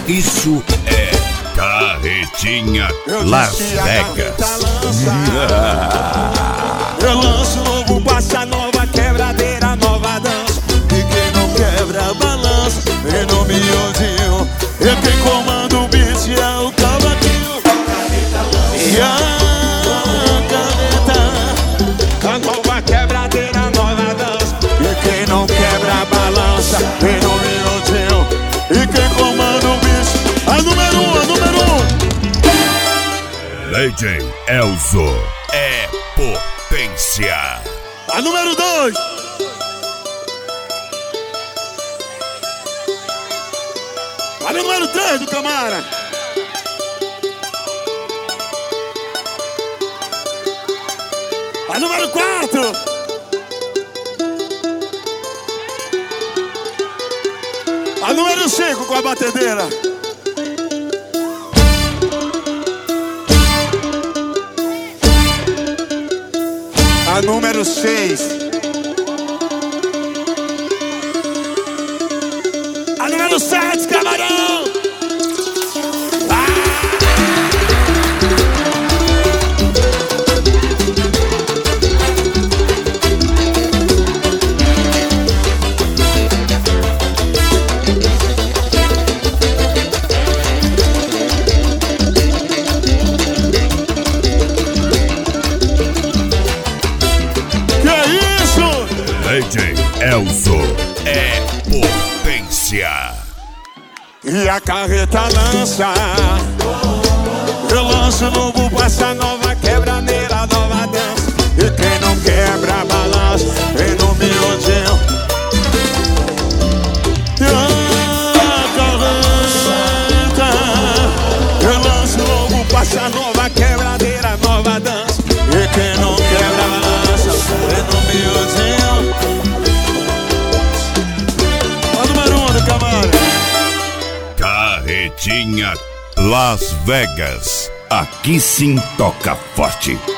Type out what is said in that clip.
Isso é Carretinha Las Vegas. Eu lanço novo, passa nova, quebradeira, nova dança. E quem não quebra, balança, vem no miudinho. E quem comanda o beat é o cavaquinho. E a caneta, a nova quebradeira, nova dança. E quem não quebra, balança, vem no miudinho. E quem comanda o beat, a número 1, a número 1. DJ Elzo é potência. A número 2. A número 3 do Camara. A número 4. A número 5 com a batedeira. A número 6. A número 7, camarão. DJ Elzo é potência. E a carreta lança. Eu lanço novo, passa nova, quebradeira, nova dança. E quem não quebra, balança, vem no miudinho. E a carreta. Eu lanço novo, passa nova, quebradeira, nova dança. E quem não quebra, balança, vem no miudinho. Carretinha Las Vegas. Aqui sim toca forte.